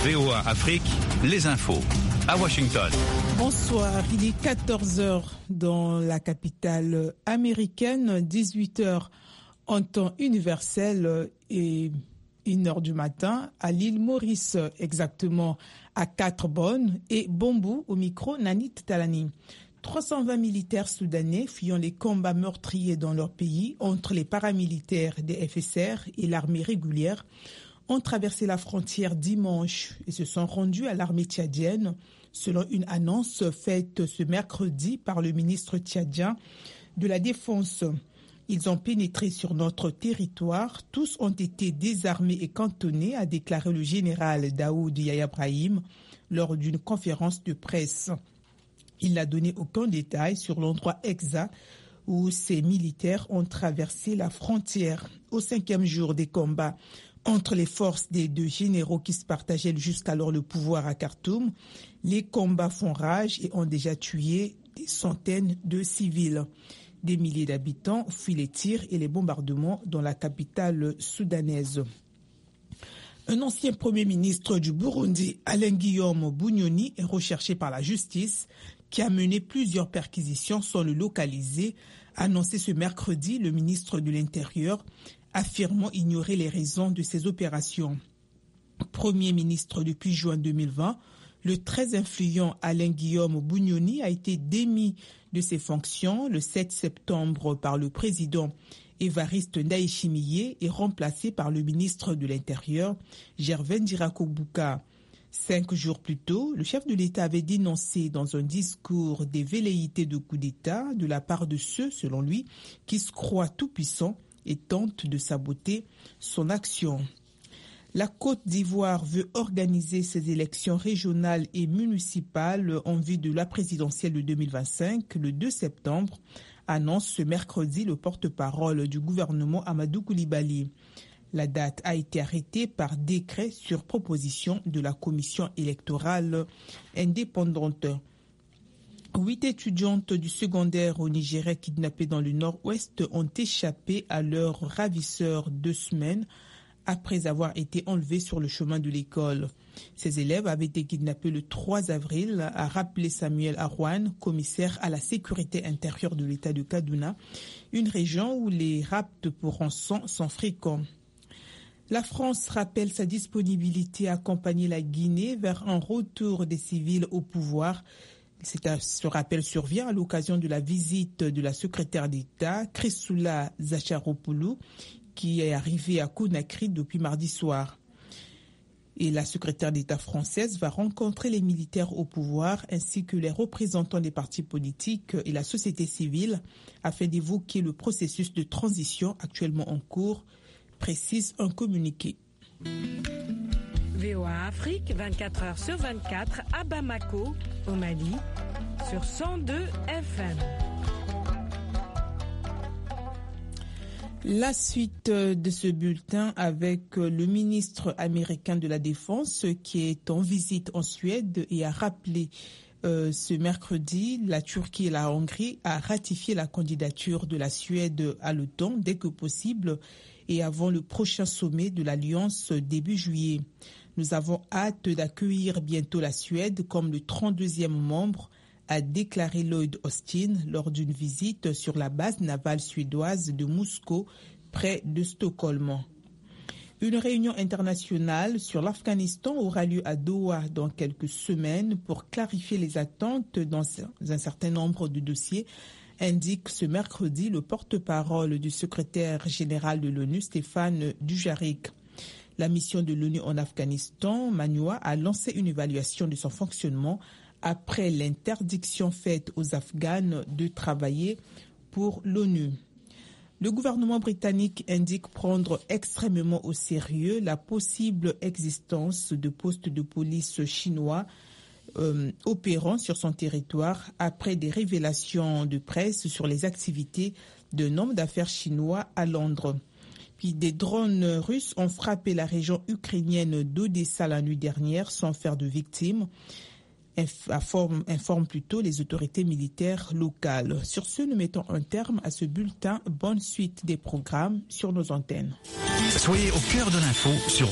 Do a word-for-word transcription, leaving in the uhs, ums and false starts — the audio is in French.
V O A Afrique, les infos. À Washington. Bonsoir, il est quatorze heures dans la capitale américaine, dix-huit heures en temps universel et une heure du matin à l'île Maurice, exactement à Quatre-Bonnes et Bombou au micro Nanit Talani. trois cent vingt militaires soudanais fuyant les combats meurtriers dans leur pays entre les paramilitaires des F S R et l'armée régulière ont traversé la frontière dimanche et se sont rendus à l'armée tchadienne, selon une annonce faite ce mercredi par le ministre tchadien de la Défense. Ils ont pénétré sur notre territoire, tous ont été désarmés et cantonnés, a déclaré le général Daoud Yahya Brahim lors d'une conférence de presse. Il n'a donné aucun détail sur l'endroit exact où ces militaires ont traversé la frontière. Au cinquième jour des combats entre les forces des deux généraux qui se partageaient jusqu'alors le pouvoir à Khartoum, les combats font rage et ont déjà tué des centaines de civils. Des milliers d'habitants fuient les tirs et les bombardements dans la capitale soudanaise. Un ancien premier ministre du Burundi, Alain-Guillaume Bunyoni, est recherché par la justice, qui a mené plusieurs perquisitions sans le localiser, a annoncé ce mercredi le ministre de l'Intérieur, affirmant ignorer les raisons de ces opérations. Premier ministre depuis juin deux mille vingt, le très influent Alain-Guillaume Bunyoni a été démis de ses fonctions le sept septembre par le président Évariste Ndayishimiye et remplacé par le ministre de l'Intérieur, Gervais Ndirakobuka. Cinq jours plus tôt, le chef de l'État avait dénoncé dans un discours des velléités de coup d'État de la part de ceux, selon lui, qui se croient tout-puissants et tentent de saboter son action. La Côte d'Ivoire veut organiser ses élections régionales et municipales en vue de la présidentielle de deux mille vingt-cinq, le deux septembre, annonce ce mercredi le porte-parole du gouvernement Amadou Coulibaly. La date a été arrêtée par décret sur proposition de la commission électorale indépendante. Huit étudiantes du secondaire au Nigeria kidnappées dans le nord-ouest ont échappé à leurs ravisseurs deux semaines après avoir été enlevées sur le chemin de l'école. Ces élèves avaient été kidnappés le trois avril, a rappelé Samuel Arwan, commissaire à la sécurité intérieure de l'État de Kaduna, une région où les rapts pour rançon sont fréquents. La France rappelle sa disponibilité à accompagner la Guinée vers un retour des civils au pouvoir. Ce rappel survient à l'occasion de la visite de la secrétaire d'État, Chrysoula Zacharopoulou, qui est arrivée à Conakry depuis mardi soir. Et la secrétaire d'État française va rencontrer les militaires au pouvoir ainsi que les représentants des partis politiques et la société civile afin d'évoquer le processus de transition actuellement en cours, précise un communiqué. V O A Afrique, vingt-quatre heures sur vingt-quatre, à Bamako, au Mali, sur cent deux F M. La suite de ce bulletin avec le ministre américain de la Défense qui est en visite en Suède et a rappelé euh, ce mercredi la Turquie et la Hongrie à ratifier la candidature de la Suède à l'OTAN dès que possible et avant le prochain sommet de l'Alliance début juillet. Nous avons hâte d'accueillir bientôt la Suède comme le trente-deuxième membre, a déclaré Lloyd Austin lors d'une visite sur la base navale suédoise de Moscou, près de Stockholm. Une réunion internationale sur l'Afghanistan aura lieu à Doha dans quelques semaines pour clarifier les attentes dans un certain nombre de dossiers, indique ce mercredi le porte-parole du secrétaire général de l'ONU, Stéphane Dujarric. La mission de l'ONU en Afghanistan, MANUA, a lancé une évaluation de son fonctionnement après l'interdiction faite aux Afghanes de travailler pour l'ONU. Le gouvernement britannique indique prendre extrêmement au sérieux la possible existence de postes de police chinois euh, opérant sur son territoire après des révélations de presse sur les activités d'un homme d'affaires chinois à Londres. Puis des drones russes ont frappé la région ukrainienne d'Odessa la nuit dernière sans faire de victimes. Informe, informe plutôt les autorités militaires locales. Sur ce, nous mettons un terme à ce bulletin. Bonne suite des programmes sur nos antennes. Soyez au cœur de l'info sur